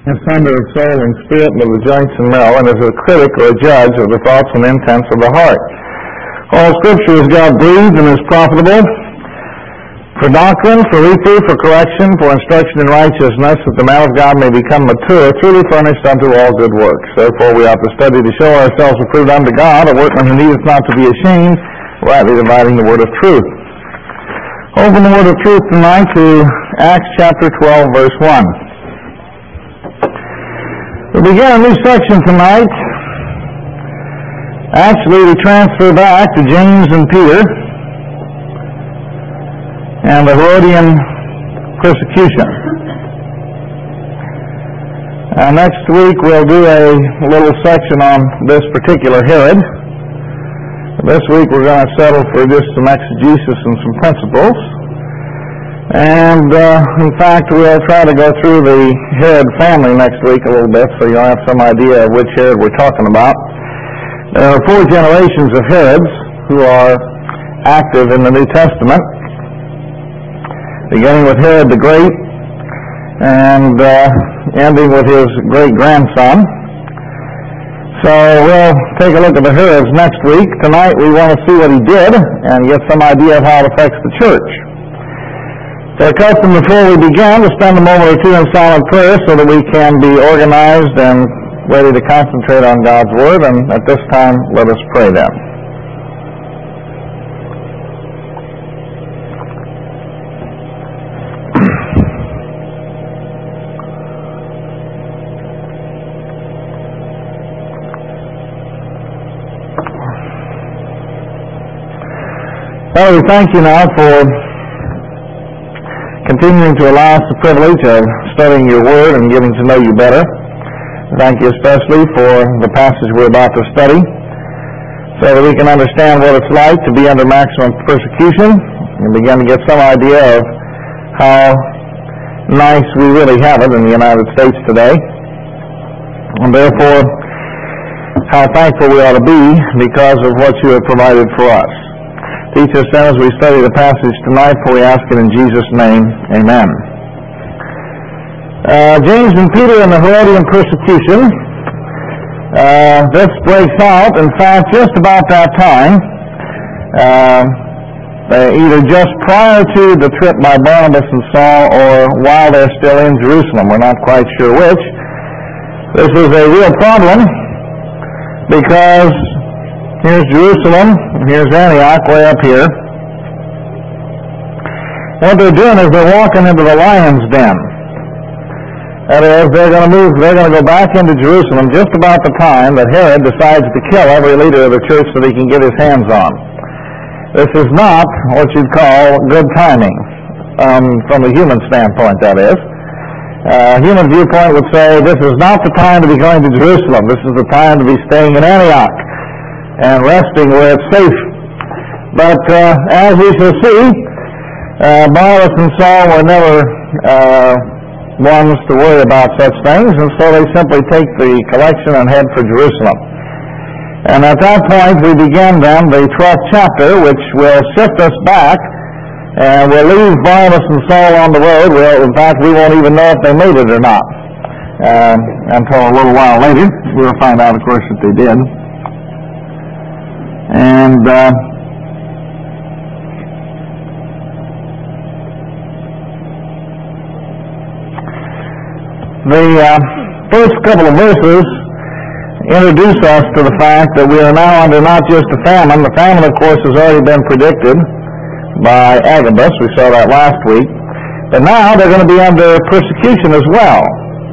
Asunder of soul and spirit and of the joints and marrow, and is a critic or a judge of the thoughts and intents of the heart. All Scripture is God-breathed and is profitable for doctrine, for reproof, for correction, for instruction in righteousness, that the man of God may become mature, truly furnished unto all good works. Therefore we ought to study to show ourselves approved unto God, a workman who needeth not to be ashamed, rightly dividing the word of truth. Open the word of truth tonight to Acts chapter 12, verse 1. We begin a new section tonight. Actually, we transfer back to James and Peter and the Herodian persecution. Next week we'll do a little section on this particular Herod. This week we're going to settle for just some exegesis and some principles. And, in fact, we'll try to go through the Herod family next week a little bit so you'll have some idea of which Herod we're talking about. There are 4 generations of Herods who are active in the New Testament, beginning with Herod the Great and ending with his great-grandson. So we'll take a look at the Herods next week. Tonight we want to see what he did and get some idea of how it affects the church. It's our custom before we begin to spend a moment or two in silent prayer so that we can be organized and ready to concentrate on God's Word. And at this time, let us pray then. Father, we thank you now for continuing to allow us the privilege of studying your Word and getting to know you better. Thank you especially for the passage we're about to study, so that we can understand what it's like to be under maximum persecution and begin to get some idea of how nice we really have it in the United States today, and therefore how thankful we ought to be because of what you have provided for us. Teach us then as we study the passage tonight, for we ask it in Jesus' name. Amen. James and Peter and the Herodian persecution. This breaks out, in fact, just about that time, either just prior to the trip by Barnabas and Saul or while they're still in Jerusalem. We're not quite sure which. This is a real problem because here's Jerusalem, and here's Antioch way up here. What they're doing is they're walking into the lion's den. That is, they're going to go back into Jerusalem just about the time that Herod decides to kill every leader of the church that he can get his hands on. This is not what you'd call good timing, from a human standpoint, that is. Human viewpoint would say this is not the time to be going to Jerusalem. This is the time to be staying in Antioch and resting where it's safe. But as we shall see, Barnabas and Saul were never ones to worry about such things, and so they simply take the collection and head for Jerusalem. And at that point we begin then the 12th chapter, which will shift us back, and we'll leave Barnabas and Saul on the road. In fact, we won't even know if they made it or not until a little while later. We'll find out, of course, that they did. And the first couple of verses introduce us to the fact that we are now under not just a famine. The famine, of course, has already been predicted by Agabus. We saw that last week. But now they're going to be under persecution as well.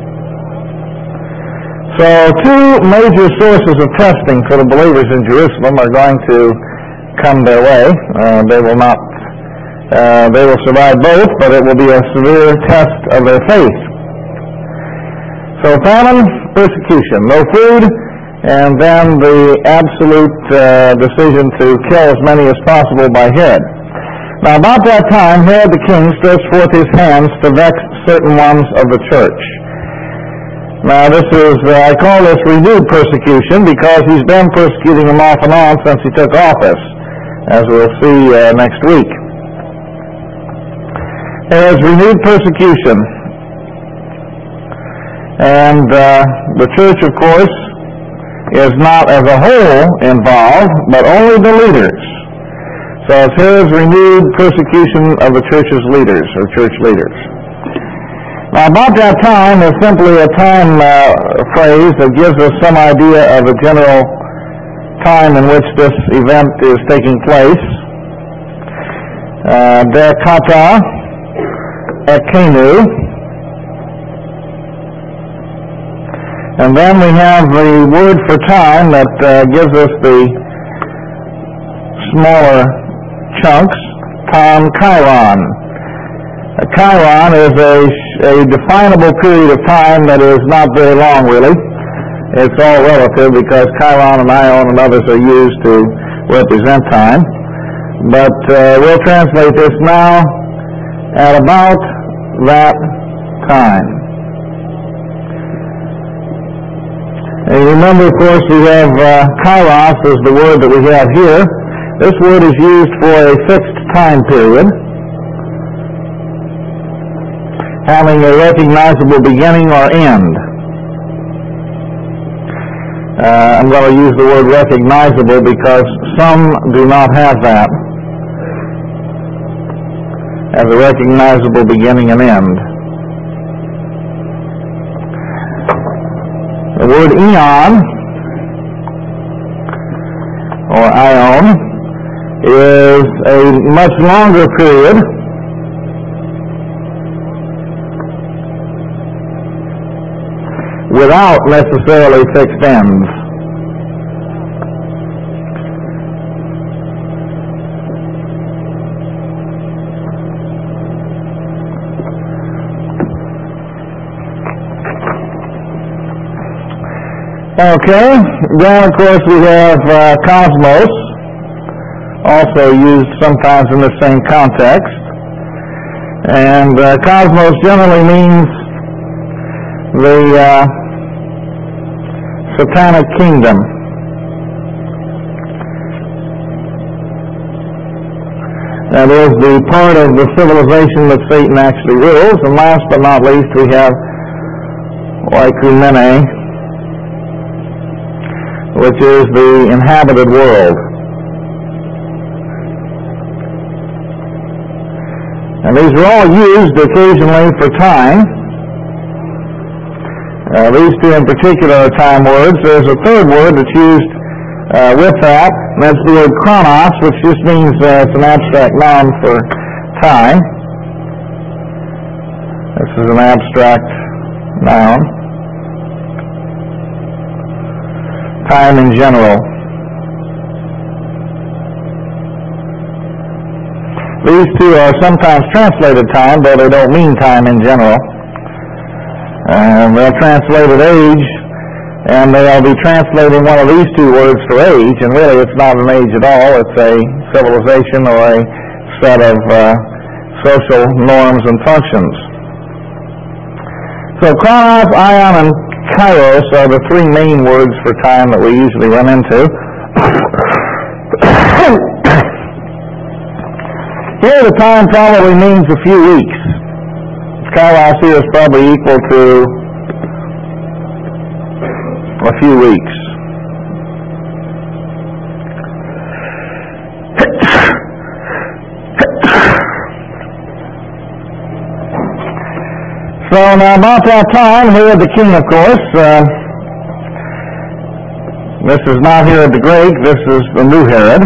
So 2 major sources of testing for the believers in Jerusalem are going to come their way. They will survive both, but it will be a severe test of their faith. So famine, persecution, no food, and then the absolute decision to kill as many as possible by Herod. Now about that time, Herod the king stretched forth his hands to vex certain ones of the church. Now this is, I call this renewed persecution because he's been persecuting them off and on since he took office, as we'll see next week. There is renewed persecution. And the church, of course, is not as a whole involved, but only the leaders. So it's Herod's renewed persecution of the church's leaders, or church leaders. Now, about that time is simply a time phrase that gives us some idea of the general time in which this event is taking place. De kata ekenu. And then we have the word for time that gives us the smaller chunks, tam kairon. A kairon is a definable period of time that is not very long, really. It's all relative because kairon and ion and others are used to represent time. But we'll translate this now at about that time. And remember, of course, we have kairos is the word that we have here. This word is used for a fixed time period, having a recognizable beginning or end. I'm going to use the word recognizable because some do not have that as a recognizable beginning and end. The word eon, or ion, is a much longer period without necessarily fixed ends. Okay, then of course we have cosmos, also used sometimes in the same context. And cosmos generally means the satanic kingdom. That is the part of the civilization that Satan actually rules. And last but not least, we have oikumene, which is the inhabited world. And these are all used occasionally for time. These two in particular are time words. There's a third word that's used with that, and that's the word chronos, which just means it's an abstract noun for time. This is an abstract noun. Time in general. These two are sometimes translated time, though they don't mean time in general. They're translated age, and they'll be translating one of these two words for age, and really it's not an age at all. It's a civilization or a set of social norms and functions. So chronos, ion, and kairos are the three main words for time that we usually run into. Here the time probably means a few weeks. Kairos here is probably equal to a few weeks. So now about that time, Herod the king, of course, this is not Herod the Great, this is the new Herod,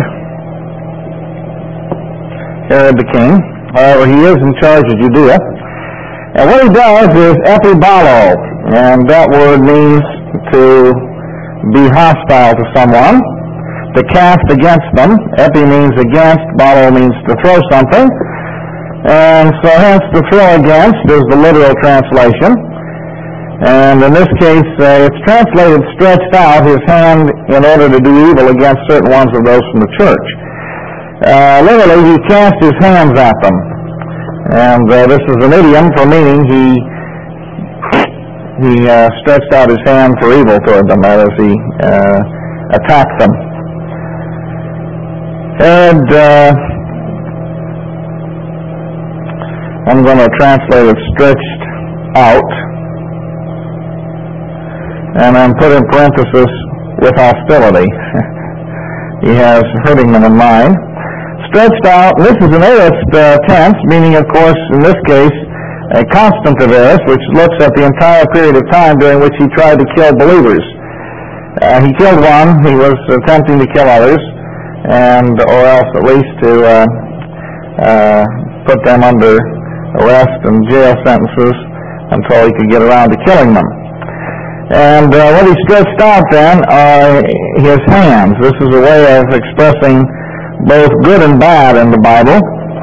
Herod the king. However, he is in charge of Judea. And what he does is epibalo, and that word means to be hostile to someone, to cast against them. Epi means against, balo means to throw something. And so hence to throw against is the literal translation. And in this case, it's translated stretched out his hand in order to do evil against certain ones of those from the church. Literally, he cast his hands at them. And this is an idiom for meaning he stretched out his hand for evil toward them, that is, he attacked them. And I'm going to translate it stretched out. and then put in parenthesis, with hostility. He has hurting them in mind. Stretched out, this is an aorist tense, meaning, of course, in this case, a constant of aorist, which looks at the entire period of time during which he tried to kill believers. He killed one, he was attempting to kill others, or else at least to put them under arrest and jail sentences until he could get around to killing them. And what he stretched out then are his hands. This is a way of expressing both good and bad in the Bible.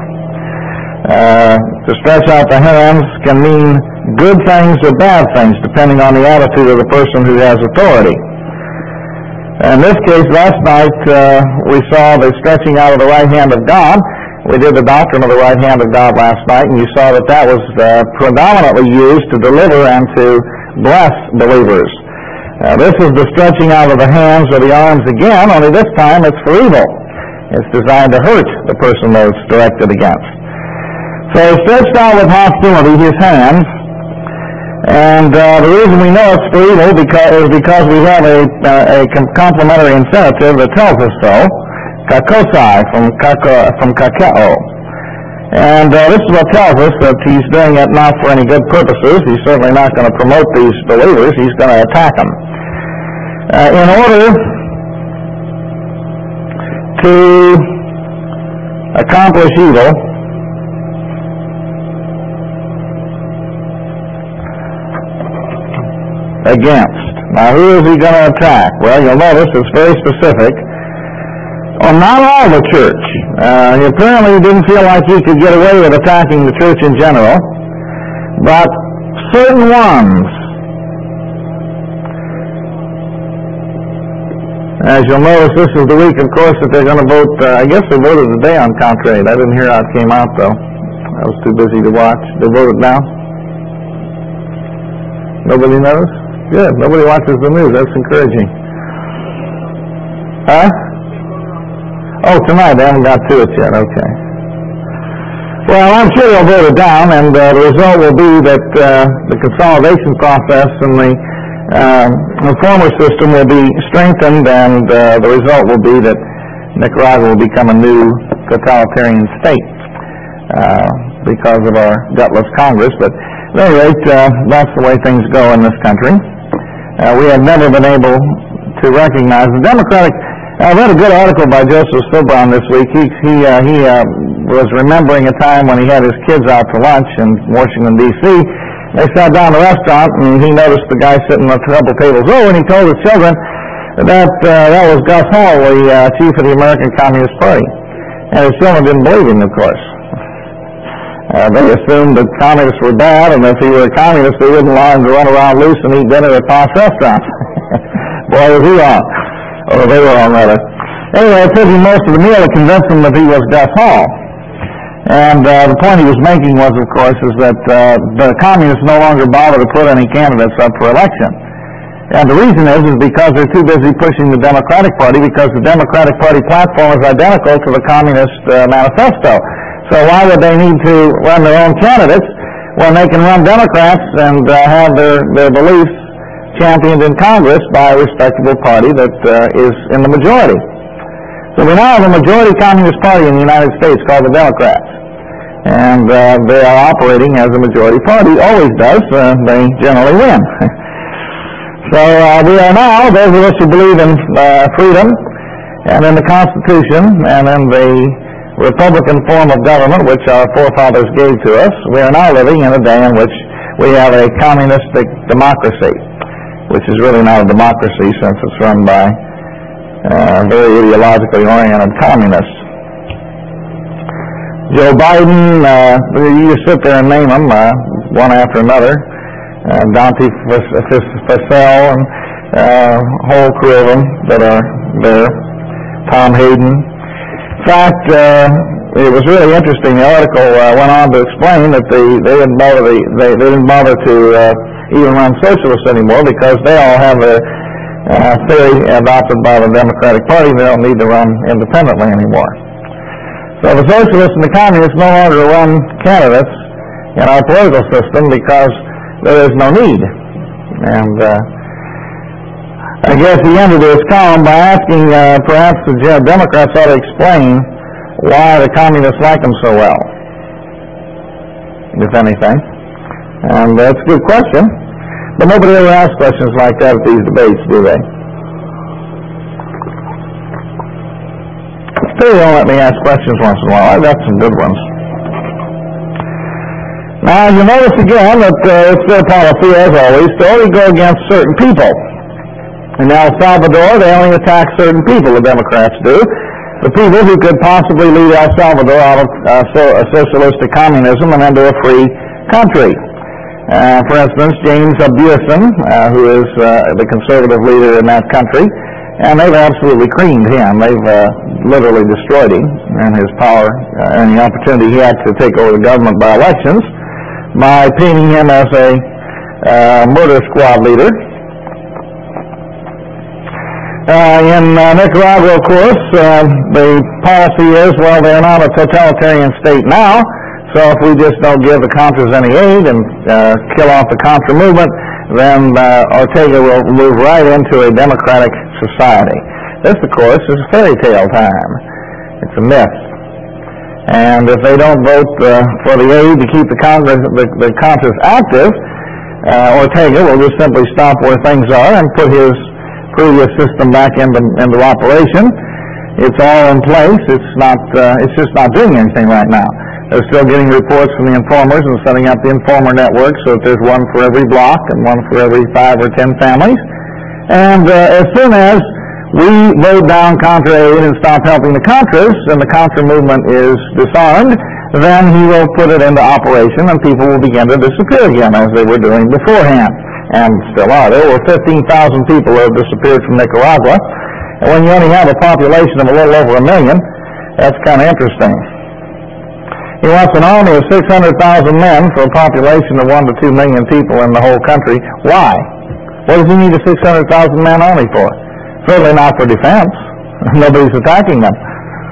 To stretch out the hands can mean good things or bad things, depending on the attitude of the person who has authority. In this case, last night, we saw the stretching out of the right hand of God. We did the doctrine of the right hand of God last night, and you saw that that was predominantly used to deliver and to bless believers. This is the stretching out of the hands or the arms again, only this time it's for evil. It's designed to hurt the person that it's directed against. So he stretched out with hostility his hands, and the reason we know it's for evil is because we have a complementary infinitive that tells us so, kakosai, from kakeo. And this is what tells us that he's doing it not for any good purposes. He's certainly not going to promote these believers. He's going to attack them. In order to accomplish evil, against. Now, who is he going to attack? Well, you'll notice it's very specific. Well, not all the church. He apparently didn't feel like he could get away with attacking the church in general, but certain ones. As you'll notice, this is the week, of course, that they're going to vote. I guess they voted today on Contrade. I didn't hear how it came out, though. I was too busy to watch. They voted now? Nobody knows? Good. Nobody watches the news. That's encouraging. Huh? Oh, tonight. They haven't got to it yet. Okay. Well, I'm sure they'll vote it down, and the result will be that the consolidation process and the former system will be strengthened, and the result will be that Nicaragua will become a new totalitarian state because of our gutless Congress. But at any rate, that's the way things go in this country. We have never been able to recognize the Democratic. I read a good article by Joseph Sobran this week. He was remembering a time when he had his kids out to lunch in Washington, D.C. They sat down at a restaurant, and he noticed the guy sitting a couple tables over, and he told his children that that was Gus Hall, the chief of the American Communist Party. And his children didn't believe him, of course. They assumed that communists were bad, and if he were a communist, they wouldn't allow him to run around loose and eat dinner at posh restaurants. Boy, was he wrong. Or they were wrong, rather. Anyway, it took him most of the meal to convince him that he was Gus Hall. And the point he was making was, of course, is that the communists no longer bother to put any candidates up for election. And the reason is because they're too busy pushing the Democratic Party, because the Democratic Party platform is identical to the Communist Manifesto. So why would they need to run their own candidates when they can run Democrats and have their beliefs championed in Congress by a respectable party that is in the majority? So we now have a majority Communist Party in the United States called the Democrats. And they are operating as a majority party, always does. They generally win. So we are now, those of us who believe in freedom and in the Constitution and in the Republican form of government which our forefathers gave to us, we are now living in a day in which we have a communistic democracy, which is really not a democracy since it's run by very ideologically oriented communists. Joe Biden, you just sit there and name them one after another. Dante Fascell and a whole crew of them that are there. Tom Hayden. In fact, it was really interesting. The article went on to explain that they didn't bother to even run socialists anymore because they all have a theory adopted by the Democratic Party. They don't need to run independently anymore. So the socialists and the communists no longer run candidates in our political system because there is no need. And I guess he ended his column by asking perhaps the Democrats ought to explain why the communists like them so well, if anything. And that's a good question. But nobody ever asks questions like that at these debates, do they? Still don't let me ask questions once in a while. I've got some good ones. Now, you notice again that it's their policy, as always, to only go against certain people. In El Salvador, they only attack certain people, the Democrats do. The people who could possibly lead El Salvador out of socialistic communism and into a free country. For instance, James Abusen, who is the conservative leader in that country, and they've absolutely creamed him. They've literally destroyed him and his power and the opportunity he had to take over the government by elections by painting him as a murder squad leader. In Nicaragua, of course, the policy is, well, they're not a totalitarian state now, so if we just don't give the Contras any aid and kill off the Contra movement, then Ortega will move right into a democratic society. This, of course, is a fairy tale time. It's a myth. And if they don't vote for the aid to keep the Contras active, Ortega will just simply stop where things are and put his previous system back into operation. It's all in place. It's just not doing anything right now. They're still getting reports from the informers and setting up the informer network so that there's one for every block and one for every 5 or 10 families. And as soon as we vote down Contra aid and stop helping the Contras and the Contra movement is disarmed, then he will put it into operation and people will begin to disappear again as they were doing beforehand. And still are. There were 15,000 people who have disappeared from Nicaragua. And when you only have a population of a little over 1 million, that's kind of interesting. He wants an army of 600,000 men for a population of 1 to 2 million people in the whole country. Why? What does he need a 600,000 man army for? Certainly not for defense. Nobody's attacking them.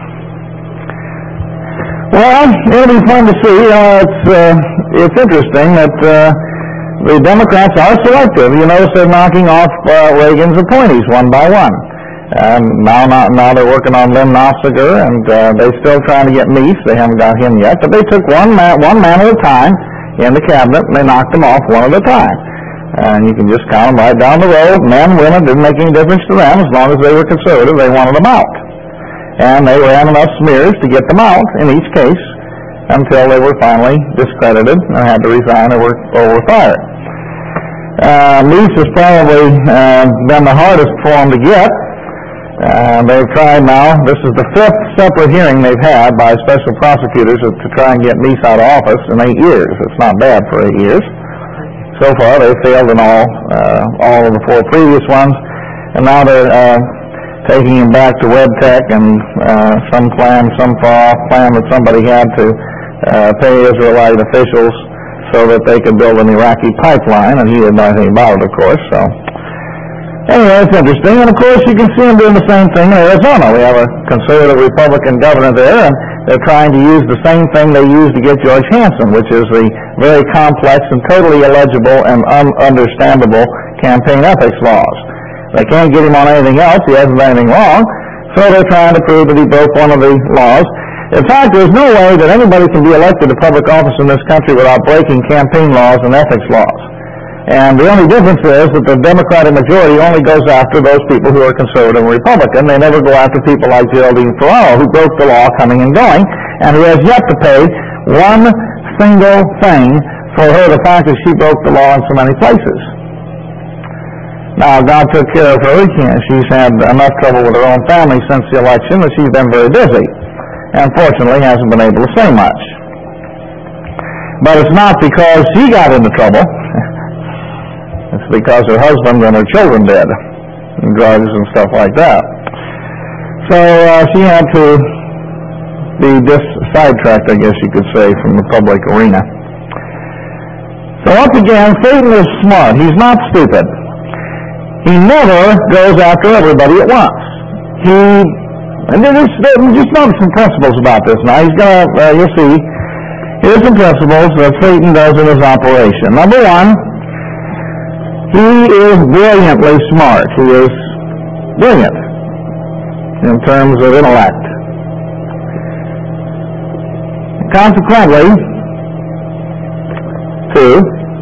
Well, it'll be fun to see. It's interesting that the Democrats are selective. You notice they're knocking off Reagan's appointees one by one. Now they're working on Lim Nofziger, and they're still trying to get Meese. They haven't got him yet, but they took one man at a time in the cabinet, and they knocked them off one at a time. And you can just count them right down the road. Men, women, didn't make any difference to them. As long as they were conservative, they wanted them out. And they ran enough smears to get them out in each case until they were finally discredited and had to resign or were fired. Meese has probably been the hardest for them to get. They've tried now. This is the 5th separate hearing they've had by special prosecutors to try and get Meese out of office in 8 years. It's not bad for 8 years. So far, they've failed in all of the 4 previous ones, and now they're taking him back to WebTech and some far-off plan that somebody had to pay Israelite officials so that they could build an Iraqi pipeline, and he didn't know anything about it, of course. So anyway, it's interesting, and of course you can see them doing the same thing in Arizona. We have a conservative Republican governor there, and they're trying to use the same thing they used to get George Hansen, which is the very complex and totally illegible and ununderstandable campaign ethics laws. They can't get him on anything else. He hasn't done anything wrong, so they're trying to prove that he broke one of the laws. In fact, there's no way that anybody can be elected to public office in this country without breaking campaign laws and ethics laws. And the only difference is that the Democratic majority only goes after those people who are conservative and Republican. They never go after people like Geraldine Ferraro, who broke the law coming and going, and who has yet to pay one single thing for the fact that she broke the law in so many places. Now, God took care of her. She's had enough trouble with her own family since the election that she's been very busy, and fortunately hasn't been able to say much. But it's not because she got into trouble. It's because her husband and her children did, and drugs and stuff like that. So she had to be sidetracked, I guess you could say, from the public arena. So once again, Satan is smart. He's not stupid. He never goes after everybody at once. And just notice some principles about this. Now, he's going to, you'll see, here's some principles that Satan does in his operation. Number one, he is brilliantly smart. He is brilliant in terms of intellect. Consequently, too,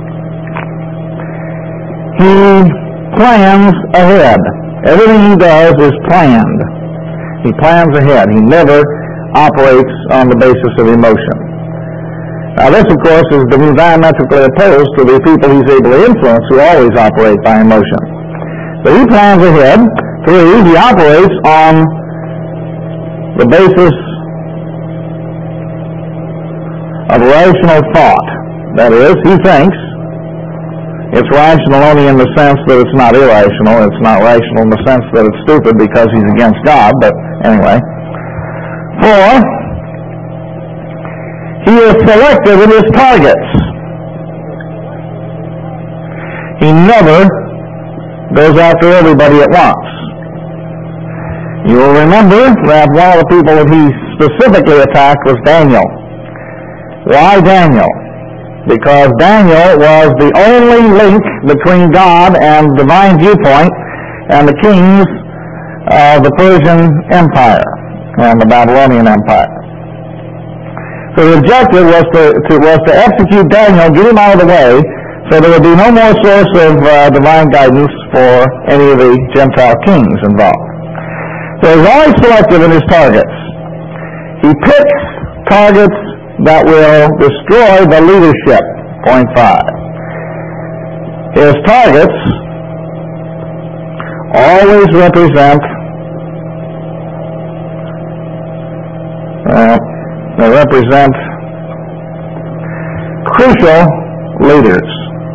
he plans ahead. Everything he does is planned. He plans ahead. He never operates on the basis of emotion. Now this, of course, is diametrically opposed to the people he's able to influence who always operate by emotion. But he plans ahead. 3, he operates on the basis of rational thought. That is, he thinks it's rational only in the sense that it's not irrational. It's not rational in the sense that it's stupid because he's against God, but anyway. 4, he is selective in his targets. He never goes after everybody at once. You will remember that one of the people that he specifically attacked was Daniel. Why Daniel? Because Daniel was the only link between God and divine viewpoint and the kings of the Persian Empire and the Babylonian Empire. So the objective was to execute Daniel, get him out of the way, so there would be no more source of divine guidance for any of the Gentile kings involved. So he's always selective in his targets. He picks targets that will destroy the leadership. Point 5. His targets always represent crucial leaders.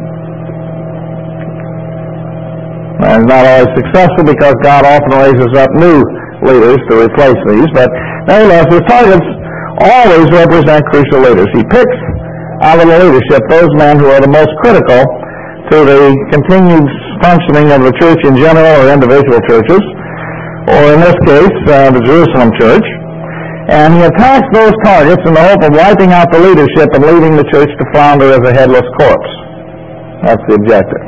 Now, he's not always successful because God often raises up new leaders to replace these, but nevertheless, his targets always represent crucial leaders. He picks out of the leadership those men who are the most critical to the continued functioning of the church in general or individual churches, or in this case, the Jerusalem church. And he attacks those targets in the hope of wiping out the leadership and leaving the church to flounder as a headless corpse. That's the objective.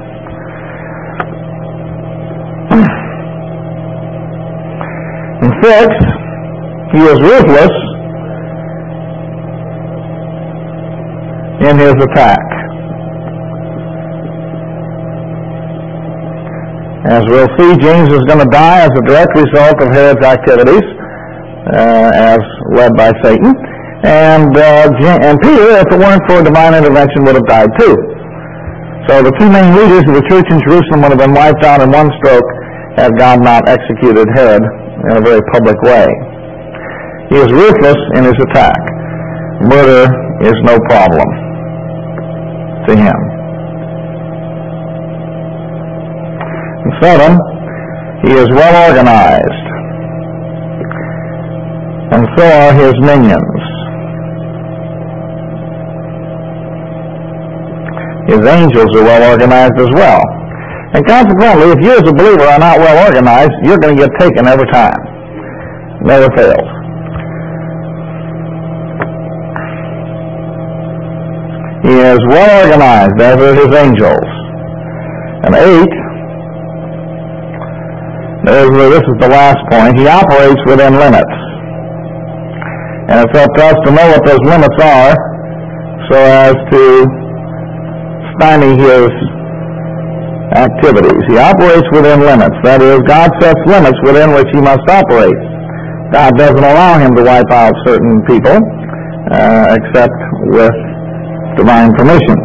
And 6, he is ruthless in his attack. As we'll see, James is going to die as a direct result of Herod's activities, as led by Satan. And Peter, if it weren't for divine intervention, would have died too. So the two main leaders of the church in Jerusalem would have been wiped out in one stroke had God not executed Herod in a very public way. He is ruthless in his attack. Murder is no problem to him. And 7, he is well organized. And so are his minions. His angels are well organized as well. And consequently, if you as a believer are not well organized, you're going to get taken every time. Never fails. He is well organized, as are his angels. And 8, this is the last point, he operates within limits. And it's up to us to know what those limits are so as to stymie his activities. He operates within limits. That is, God sets limits within which he must operate. God doesn't allow him to wipe out certain people except with divine permission.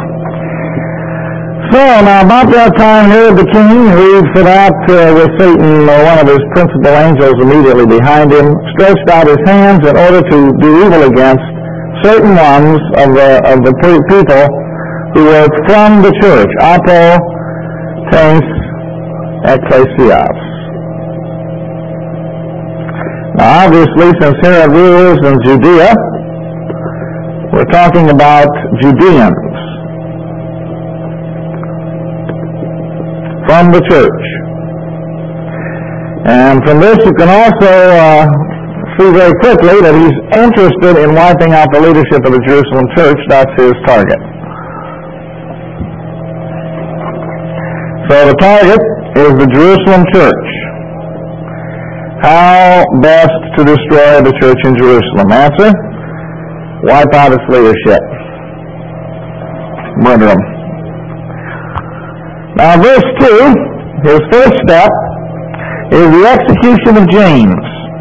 So, now about that time, Herod the king, who for that with Satan, one of his principal angels immediately behind him, stretched out his hands in order to do evil against certain ones of the people who were from the church, apo teis ecclesias. Now, obviously, since Herod rules in Judea, we're talking about Judeans from the church. And from this you can also see very quickly that he's interested in wiping out the leadership of the Jerusalem church. That's his target. So the target is the Jerusalem church. How best to destroy the church in Jerusalem? Answer, wipe out its leadership. Murder them. Now verse 2, his first step is the execution of James.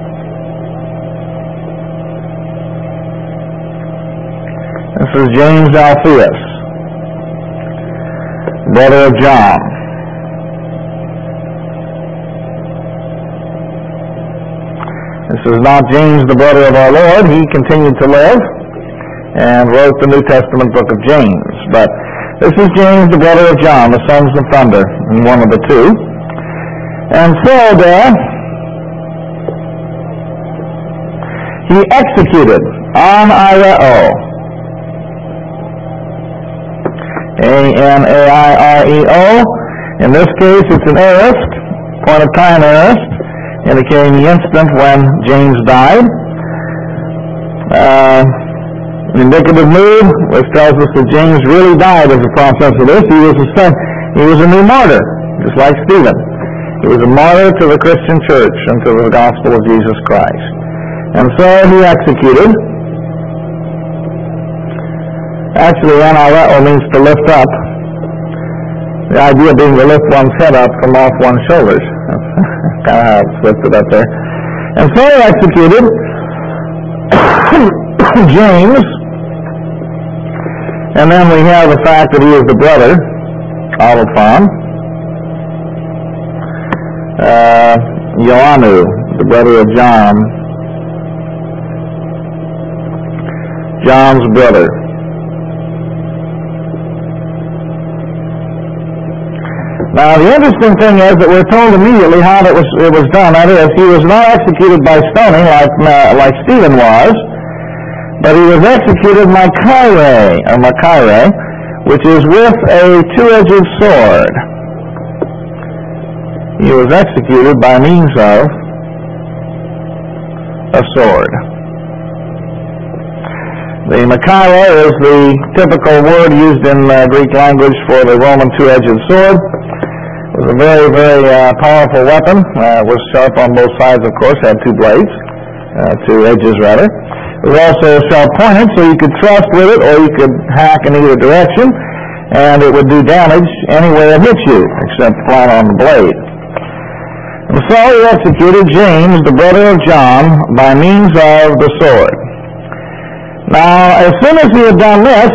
This is James Alphaeus, brother of John. This is not James, the brother of our Lord. He continued to live and wrote the New Testament book of James. But this is James, the brother of John, the sons of thunder, and one of the two. And so he executed anaireo, A-N-A-I-R-E-O. In this case, it's an aorist, point of time aorist, indicating the instant when James died. The indicative mood, which tells us that James really died as a process of this. He was a new martyr, just like Stephen. He was a martyr to the Christian church and to the gospel of Jesus Christ. And so he executed. Actually, anaireo means to lift up. The idea being to lift one's head up from off one's shoulders. That's kind of how it's lifted up there. And so he executed James. And then we have the fact that he is the brother of Ioannou, the brother of John. John's brother. Now, the interesting thing is that we're told immediately how it was done. That is, he was not executed by stoning like Stephen was, but he was executed makaire, which is with a two-edged sword. He was executed by means of a sword. The makaire is the typical word used in Greek language for the Roman two-edged sword. It was a very, very powerful weapon. It was sharp on both sides, of course. Had two blades, two edges rather. It was also sharp-pointed, so you could thrust with it, or you could hack in either direction, and it would do damage anywhere it hits you, except flat on the blade. And so he executed James, the brother of John, by means of the sword. Now, as soon as he had done this,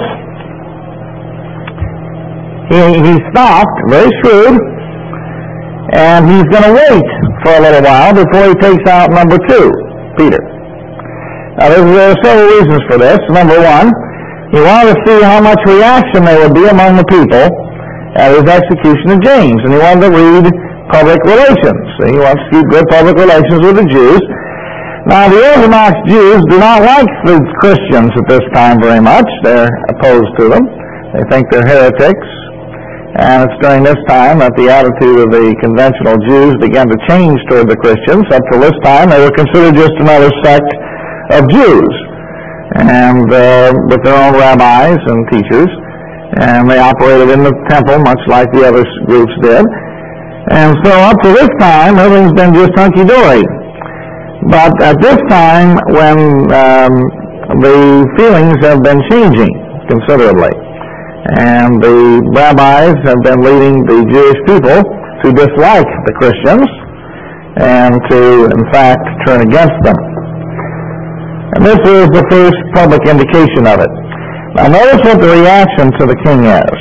he stopped, very shrewd, and he's going to wait for a little while before he takes out number 2, Peter. Now, there are several reasons for this. Number one, he wanted to see how much reaction there would be among the people at his execution of James, and he wanted to read public relations. So he wants to keep good public relations with the Jews. Now, the Orthodox Jews do not like the Christians at this time very much. They're opposed to them. They think they're heretics. And it's during this time that the attitude of the conventional Jews began to change toward the Christians. Up till this time, they were considered just another sect of Jews, and with their own rabbis and teachers, and they operated in the temple much like the other groups did. And so up to this time, everything's been just hunky-dory. But at this time, when the feelings have been changing considerably, and the rabbis have been leading the Jewish people to dislike the Christians and to, in fact, turn against them. And this is the first public indication of it. Now notice what the reaction to the king is.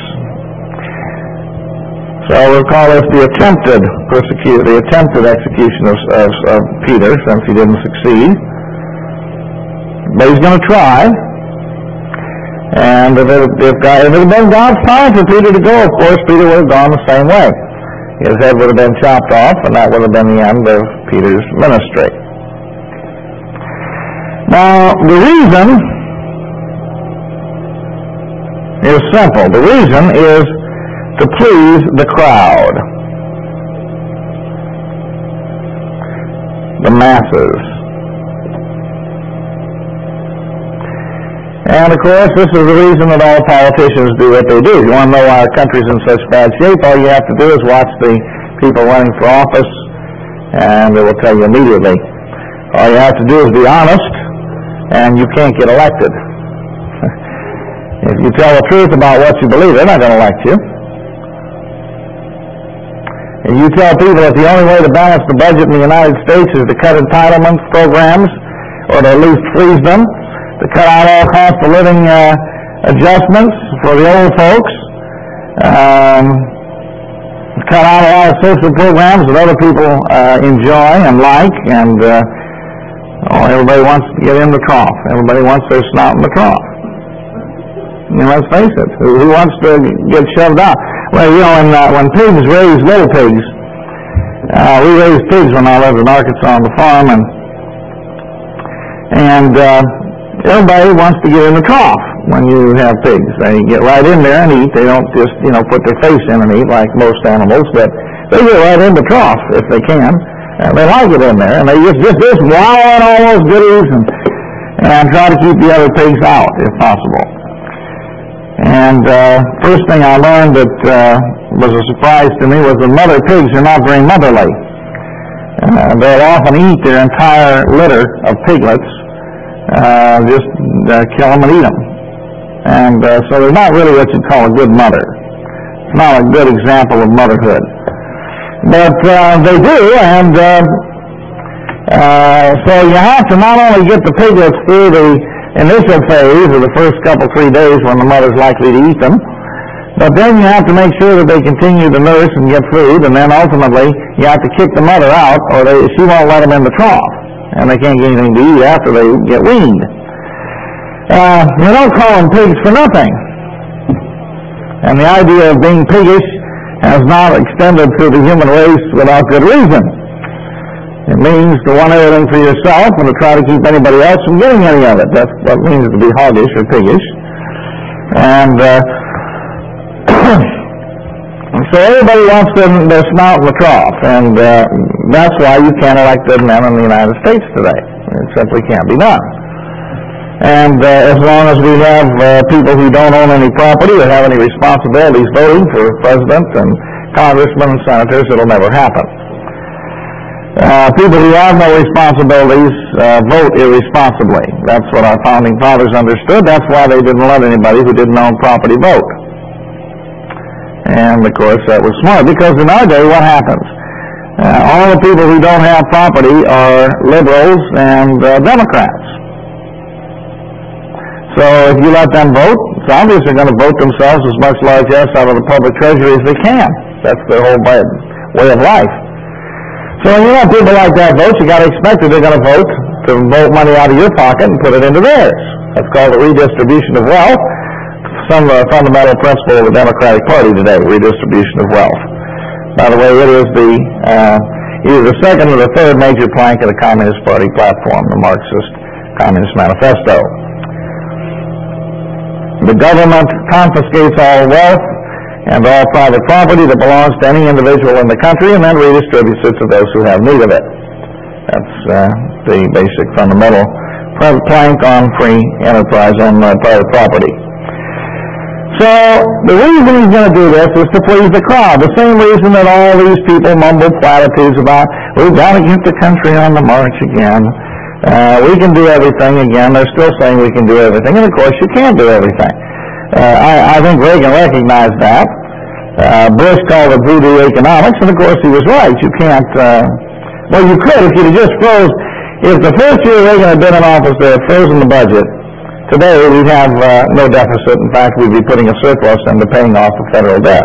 So we'll call this the attempted execution of Peter, since he didn't succeed. But he's going to try. And if it had been God's time for Peter to go, of course, Peter would have gone the same way. His head would have been chopped off, and that would have been the end of Peter's ministry. Now, the reason is simple. The reason is to please the crowd, the masses. And, of course, this is the reason that all politicians do what they do. If you want to know why our country's in such bad shape, all you have to do is watch the people running for office and it will tell you immediately. All you have to do is be honest, and you can't get elected. If you tell the truth about what you believe, they're not going to elect you. And you tell people that the only way to balance the budget in the United States is to cut entitlement programs, or to at least freeze them, to cut out all cost of living adjustments for the old folks, cut out a lot of social programs that other people enjoy and like, and everybody wants to get in the trough. Everybody wants their snout in the trough. Let's face it, who wants to get shoved out? Well, when pigs raise little pigs, we raised pigs when I lived in Arkansas on the farm, and everybody wants to get in the trough when you have pigs. They get right in there and eat. They don't just, put their face in and eat like most animals, but they get right in the trough if they can. They like it in there, and they just wallow in all those goodies and try to keep the other pigs out if possible. And first thing I learned that was a surprise to me was that mother pigs are not very motherly. They'll often eat their entire litter of piglets, just kill them and eat them. And so they're not really what you'd call a good mother. It's not a good example of motherhood. But they do, and so you have to not only get the piglets through the initial phase of the first 3 days when the mother's likely to eat them, but then you have to make sure that they continue to nurse and get food, and then ultimately you have to kick the mother out, or she won't let them in the trough, and they can't get anything to eat after they get weaned. You don't call them pigs for nothing, and the idea of being piggish has not extended to the human race without good reason. It means to want everything for yourself and to try to keep anybody else from getting any of it. That's what it means to be hoggish or piggish. And so everybody wants their snout in the trough, and that's why you can't elect good men in the United States today. It simply can't be done. And as long as we have people who don't own any property or have any responsibilities voting for president and congressmen and senators, it'll never happen. People who have no responsibilities vote irresponsibly. That's what our founding fathers understood. That's why they didn't let anybody who didn't own property vote. And, of course, that was smart, because in our day, what happens? All the people who don't have property are liberals and Democrats. So if you let them vote, it's obvious they're going to vote themselves as much largesse out of the public treasury as they can. That's their whole way of life. So when you let people like that vote, you got to expect that they're going to vote money out of your pocket and put it into theirs. That's called the redistribution of wealth. Some fundamental principle of the Democratic Party today, redistribution of wealth. By the way, it is either the second or the third major plank of the Communist Party platform, the Marxist Communist Manifesto. The government confiscates all wealth and all private property that belongs to any individual in the country, and then redistributes it to those who have need of it. That's the basic fundamental plank on free enterprise on private property. So the reason he's going to do this is to please the crowd. The same reason that all these people mumble platitudes about, we've got to get the country on the march again. We can do everything again. They're still saying we can do everything, and of course you can't do everything. I think Reagan recognized that. Bush called it voodoo economics, and of course he was right. You can't, well, you could if you'd just froze. If the first year Reagan had been in office, they had frozen the budget, today we'd have no deficit. In fact, we'd be putting a surplus into paying off the federal debt.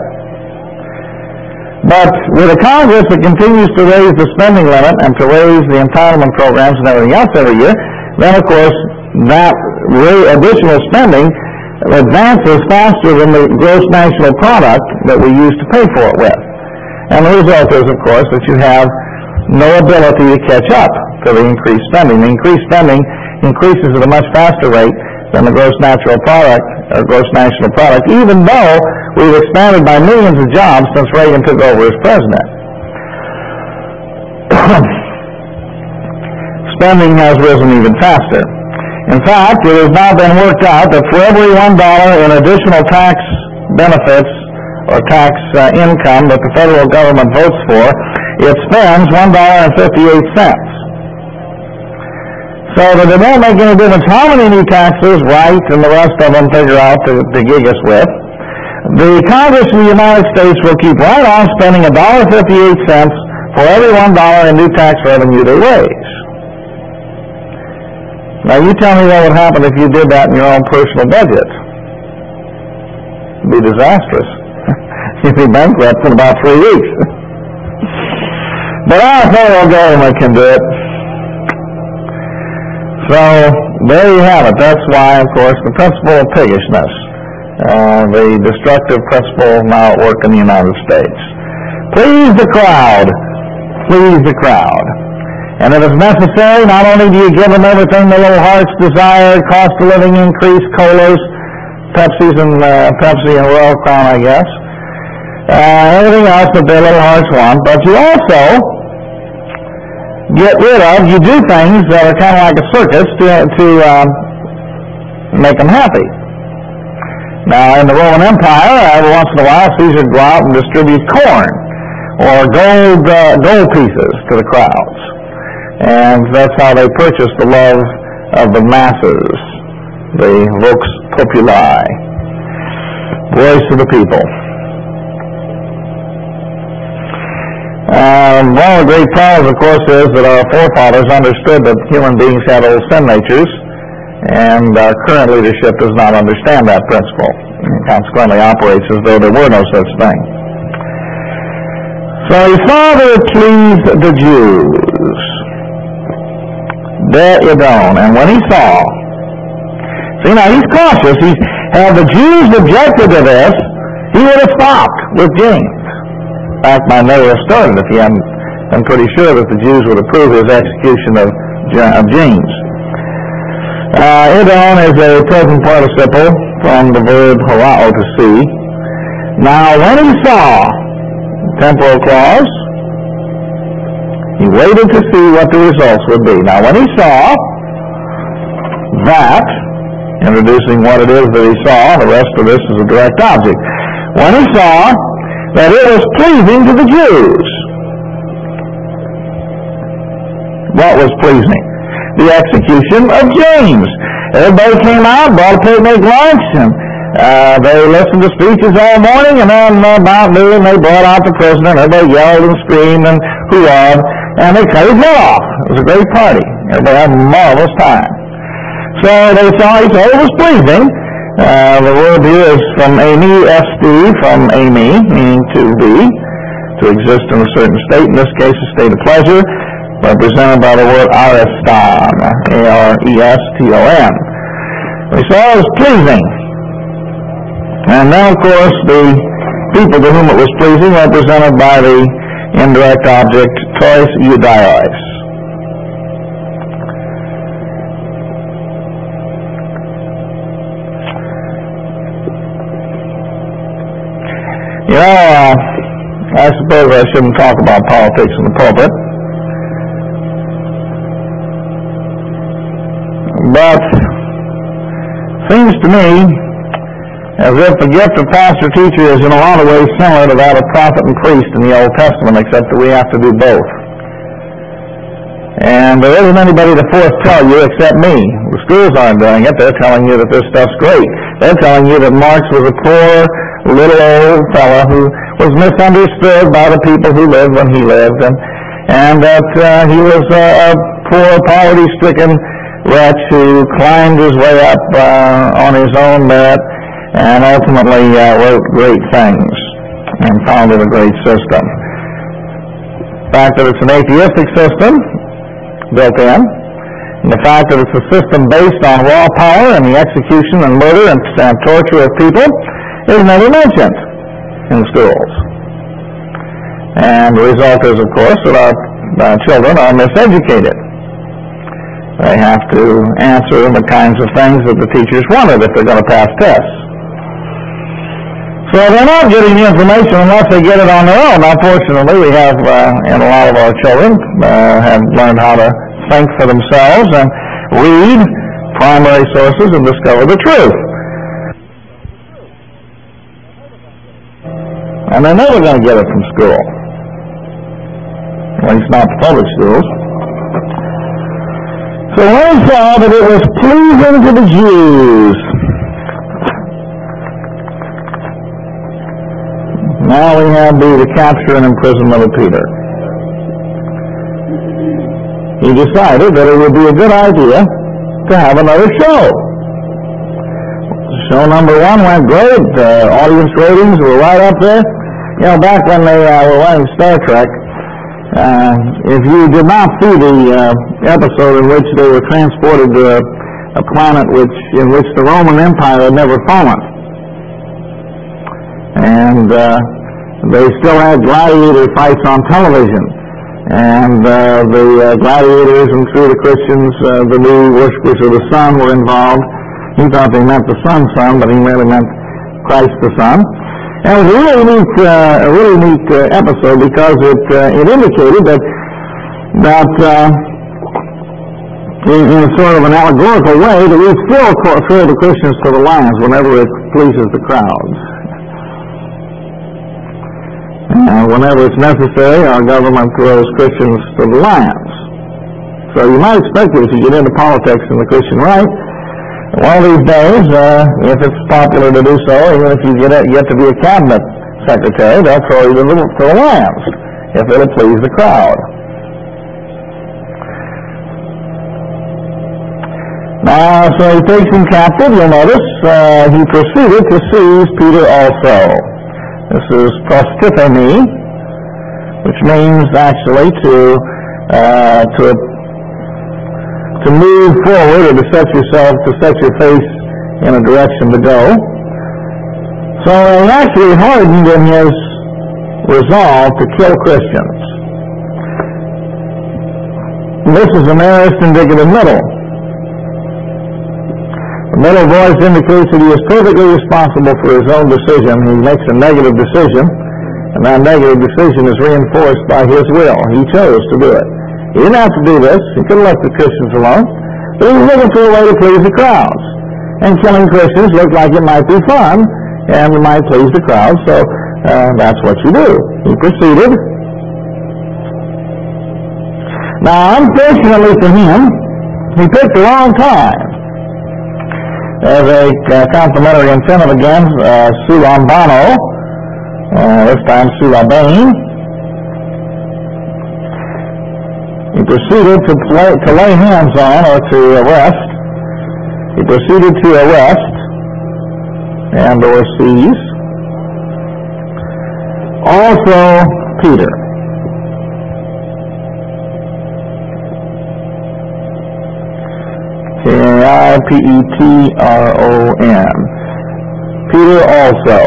But with a Congress that continues to raise the spending limit and to raise the entitlement programs and everything else every year, then of course that additional spending advances faster than the gross national product that we use to pay for it with. And the result is, of course, that you have no ability to catch up to the increased spending. The increased spending increases at a much faster rate than the gross national product, even though we've expanded by millions of jobs since Reagan took over as president. Spending has risen even faster. In fact, it has now been worked out that for every $1 in additional tax benefits or tax income that the federal government votes for, it spends $1.58. So that it won't make any difference how many new taxes Wright and the rest of them figure out to gig us with. The Congress of the United States will keep right on spending $1.58 for every $1 in new tax revenue they raise. Now you tell me what would happen if you did that in your own personal budget. It would be disastrous. You'd be bankrupt in about 3 weeks. But our federal government can do it. So, there you have it. That's why, of course, the principle of piggishness, the destructive principle now at work in the United States. Please the crowd. Please the crowd. And if it's necessary, not only do you give them everything their little hearts desire, cost of living increase, colas, Pepsi and Royal Crown, I guess, everything else that their little hearts want, but you also get rid of, you do things that are kind of like a circus to make them happy. Now, in the Roman Empire, every once in a while, Caesar would go out and distribute corn or gold pieces to the crowds. And that's how they purchased the love of the masses, the vox populi, voice of the people. One of the great problems, of course, is that our forefathers understood that human beings had old sin natures, and our current leadership does not understand that principle, and consequently operates as though there were no such thing. So he saw that it pleased the Jews. There you don't. And when he saw, see now he's cautious. Had the Jews objected to this, he would have stopped with James. In fact, my never have started if he hadn't been pretty sure that the Jews would approve his execution of James. Idon is a present participle from the verb horao, to see. Now, when he saw, temporal clause, he waited to see what the results would be. Now, when he saw that, introducing what it is that he saw, the rest of this is a direct object. When he saw that it was pleasing to the Jews. What was pleasing? The execution of James. Everybody came out, brought a picnic lunch, and they listened to speeches all morning, and then about noon they brought out the prisoner, and everybody yelled and screamed and hoorahed, and they cut his head off. It was a great party. Everybody had a marvelous time. So they saw it was pleasing. The word here is from Amy, SD, from Amy, meaning to be, to exist in a certain state, in this case a state of pleasure, represented by the word areston, A-R-E-S-T-O-N. We saw it was pleasing. And now, of course, the people to whom it was pleasing, represented by the indirect object, tois iudaios. You know, I suppose I shouldn't talk about politics in the pulpit, but seems to me as if the gift of pastor-teacher is in a lot of ways similar to that of prophet and priest in the Old Testament, except that we have to do both. And there isn't anybody to foretell you except me. The schools aren't doing it. They're telling you that this stuff's great. They're telling you that Marx was a poor, little old fella who was misunderstood by the people who lived when he lived, and that he was a poor, poverty-stricken wretch who climbed his way up on his own merit and ultimately wrote great things and founded a great system. The fact that it's an atheistic system built in, and the fact that it's a system based on raw power and the execution and murder and torture of people is never mentioned in schools. And the result is, of course, that our children are miseducated. They have to answer the kinds of things that the teachers wanted if they're going to pass tests. So they're not getting the information unless they get it on their own. Now, fortunately, we have, and a lot of our children have learned how to think for themselves and read primary sources and discover the truth. And they're never going to get it from school. At least not the public schools. So when he saw that it was pleasing to the Jews, now we have the capture and imprisonment of Peter. He decided that it would be a good idea to have another show. Show number 1 went great. Audience ratings were right up there. You know, back when they were running Star Trek, if you did not see the episode in which they were transported to a planet in which the Roman Empire had never fallen, and they still had gladiator fights on television, and the gladiators and through the Christians, the new worshippers of the sun were involved. He thought they meant the Son, but he really meant Christ the Son. And it was a really neat episode because it indicated that in sort of an allegorical way that we still throw the Christians to the lions whenever it pleases the crowds. Whenever it's necessary, our government throws Christians to the lions. So you might expect that if you get into politics in the Christian right, one of these days, if it's popular to do so, even if you get to be a cabinet secretary, they'll throw you to the lions, if it'll please the crowd. Now, so he takes him captive. You'll notice he proceeded to seize Peter also. This is prostyphemy, which means actually to move forward or to set your face in a direction to go. So he actually hardened in his resolve to kill Christians. This is an aorist indicative middle. The middle voice indicates that he is perfectly responsible for his own decision. He makes a negative decision, and that negative decision is reinforced by his will. He chose to do it. He didn't have to do this. He could have left the Christians alone. But he was looking for a way to please the crowds. And killing Christians looked like it might be fun, and it might please the crowd, so that's what you do. He proceeded. Now, unfortunately for him, he picked the wrong time. There's a complementary infinitive again, sulambano, this time sulabane. He proceeded to lay hands on or to arrest. He proceeded to arrest and or seize also Peter. K-I-P-E-T-R-O-N. Peter also.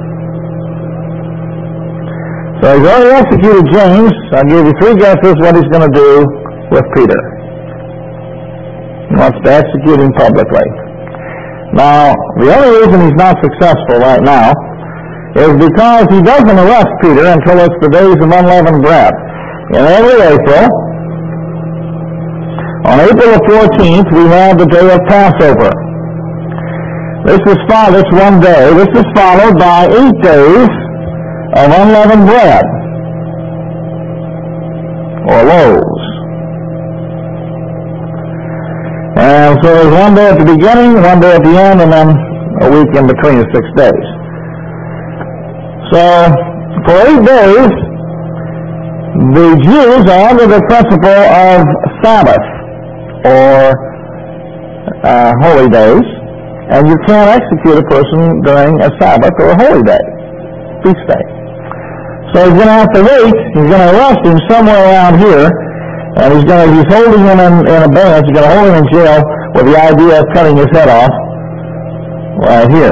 So he's already executed James. I'll give you 3 guesses what he's going to do with Peter. He wants to execute him publicly. Now, the only reason he's not successful right now is because he doesn't arrest Peter until it's the days of unleavened bread. In every April, on April the 14th, we have the day of Passover. This one day. This is followed by 8 days of unleavened bread, or loaves. And so there's one day at the beginning, one day at the end, and then a week in between, 6 days. So, for 8 days, the Jews are under the principle of Sabbath, or holy days, and you can't execute a person during a Sabbath or a holy day, feast day. So he's going to have to wait. He's going to arrest him somewhere around here, and he's holding him in a bench. He's going to hold him in jail with the idea of cutting his head off right here.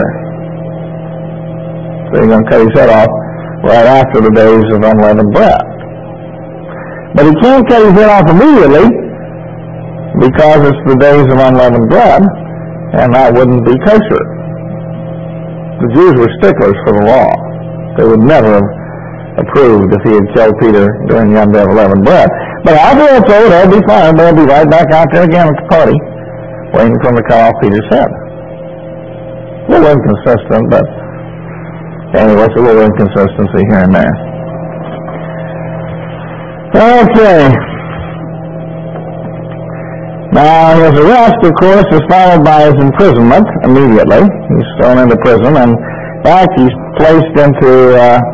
So he's going to cut his head off right after the days of unleavened bread. But he can't cut his head off immediately because it's the days of unleavened bread, and that wouldn't be kosher. The Jews were sticklers for the law. They would never have approved if he had killed Peter during the unleavened bread. But after it's over, they'll be fine. They'll be right back out there again at the party, waiting for him to cut off Peter's head. A little inconsistent, but anyway, it's a little inconsistency here and there. Okay. Now, his arrest, of course, is followed by his imprisonment immediately. He's thrown into prison, and in fact, he's placed into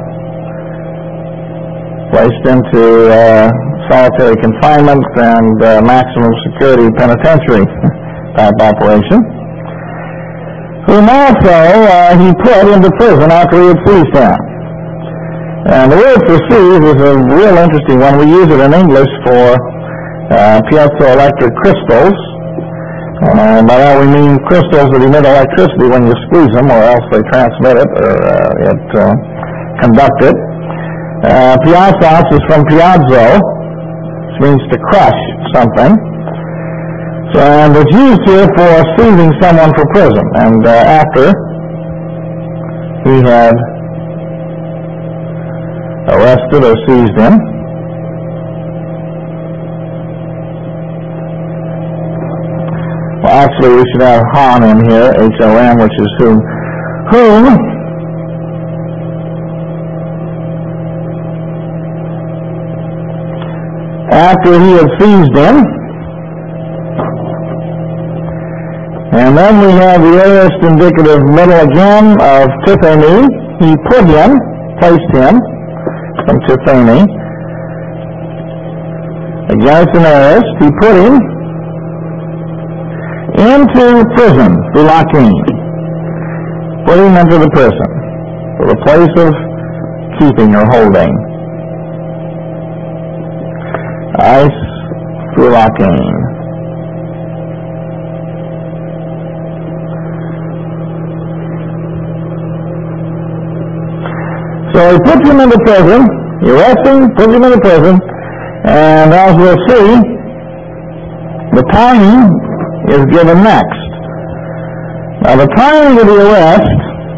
solitary confinement and maximum security penitentiary type operation. Whom also he put into prison after he had seized him. And the word for seize is a real interesting one. We use it in English for piezoelectric crystals. By that we mean crystals that emit electricity when you squeeze them, or else they transmit it or conduct it. Piazzos is from piazzo, which means to crush something. So, and it's used here for seizing someone for prison. And after he had arrested or seized him, well, actually we should have Hon in here, H-O-M, which is whom after he had seized him. And then we have the aorist indicative middle again of tithemi. He put him, placed him, from tithemi. Again, it's an aorist. He put him into prison, phulakein. Put him into the prison, for the place of keeping or holding. Ice phulakein. So he puts him into prison, he arrests him, puts him into prison, and as we'll see, the timing is given next. Now the timing of the arrest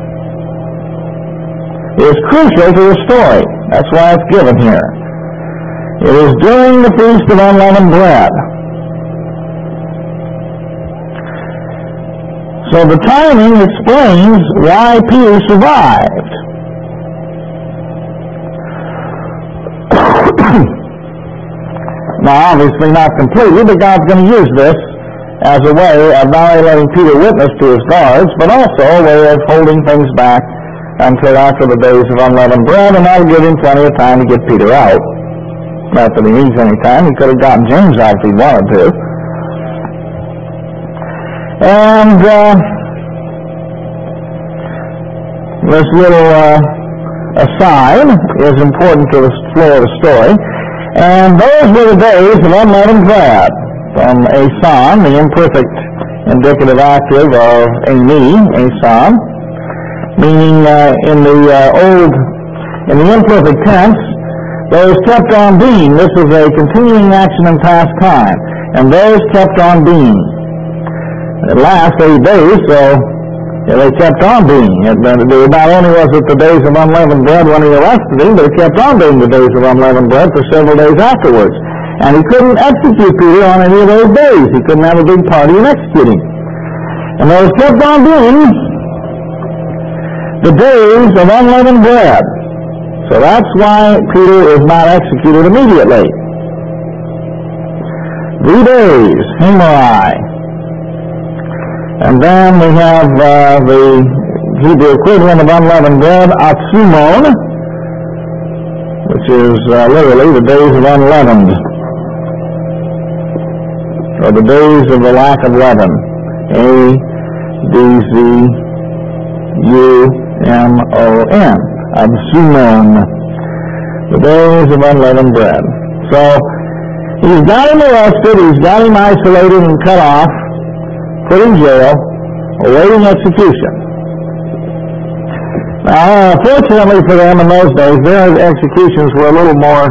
is crucial to the story. That's why it's given here. It is during the Feast of Unleavened Bread. So the timing explains why Peter survived. Now, obviously not completely, but God's going to use this as a way of not only letting Peter witness to his guards, but also a way of holding things back until after the days of unleavened bread, and that'll give him plenty of time to get Peter out. Not that he needs any time. He could have gotten James out if he wanted to. And this little aside is important to the flow of the story. And those were the days of unleavened bread, from asan, the imperfect indicative active of ami, asan, meaning in the imperfect tense, those kept on being. This is a continuing action in past time, and those kept on being. It lasts 8 days, so they kept on being. Not only was it the days of unleavened bread when he arrested him, but it kept on being the days of unleavened bread for several days afterwards. And he couldn't execute Peter on any of those days. He couldn't have a big party in executing. And those kept on being the days of unleavened bread. So that's why Peter is not executed immediately. The days, Hemerai. And then we have the Hebrew equivalent of unleavened bread, Atsumon, which is literally the days of unleavened, or the days of the lack of leaven. A-D-Z-U-M-O-N, Atsumon, the days of unleavened bread. So he's got him arrested, he's got him isolated and cut off, put in jail, awaiting execution. Now, fortunately for them in those days, their executions were a little more,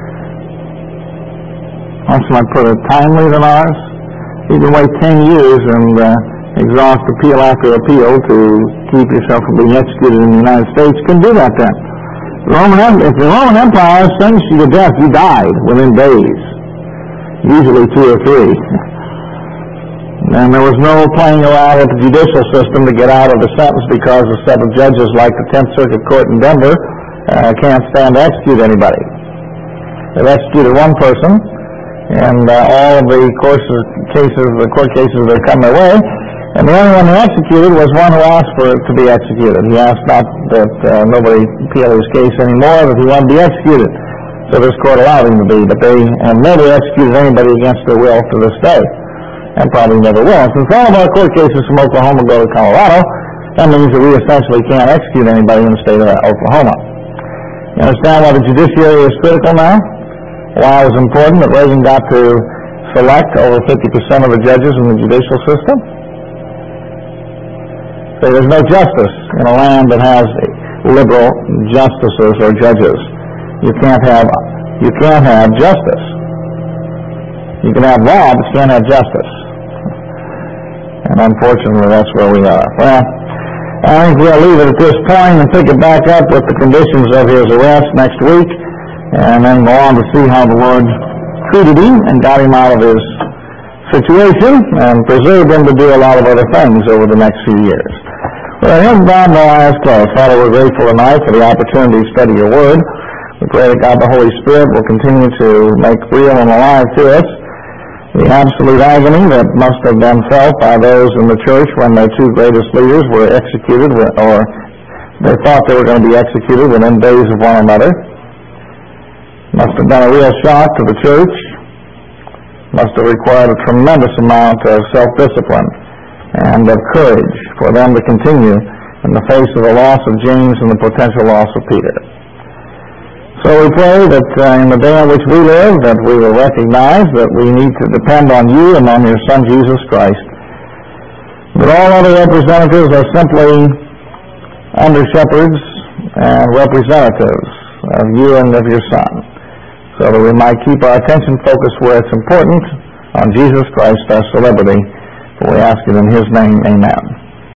how shall I put it, timely than ours. You can wait 10 years and exhaust appeal after appeal to keep yourself from being executed in the United States. You can do that then. If the Roman Empire sentenced you to death, you died within days, usually 2 or 3. And there was no playing around with the judicial system to get out of the sentence because a set of judges like the 10th Circuit Court in Denver can't stand to execute anybody. They've executed one person, and all of the court cases that come their way, and the only one they executed was one who asked for it to be executed. He asked not that nobody appeal his case anymore, that he wanted to be executed. So this court allowed him to be, but they have never executed anybody against their will to this day, and probably never will. And since all of our court cases from Oklahoma go to Colorado, that means that we essentially can't execute anybody in the state of Oklahoma. You understand why the judiciary is critical now? Why it was important that Reagan got to select over 50% of the judges in the judicial system? So there's no justice in a land that has liberal justices or judges. You can't have justice. You can have law, but you can't have justice. And unfortunately, that's where we are. Well, I think we'll leave it at this point and pick it back up with the conditions of his arrest next week, and then go on to see how the Lord treated him and got him out of his situation and preserved him to do a lot of other things over the next few years. Well, heaven bound, no eyes closed. Father, we're grateful tonight for the opportunity to study your word. We pray that God the Holy Spirit will continue to make real and alive to us the absolute agony that must have been felt by those in the church when their two greatest leaders were executed, or they thought they were going to be executed within days of one another. Must have been a real shock to the church. Must have required a tremendous amount of self-discipline and of courage for them to continue in the face of the loss of James and the potential loss of Peter. So we pray that in the day in which we live, that we will recognize that we need to depend on you and on your Son, Jesus Christ. That all other representatives are simply under-shepherds and representatives of you and of your Son, so that we might keep our attention focused where it's important, on Jesus Christ, our celebrity. For we ask it in his name, amen.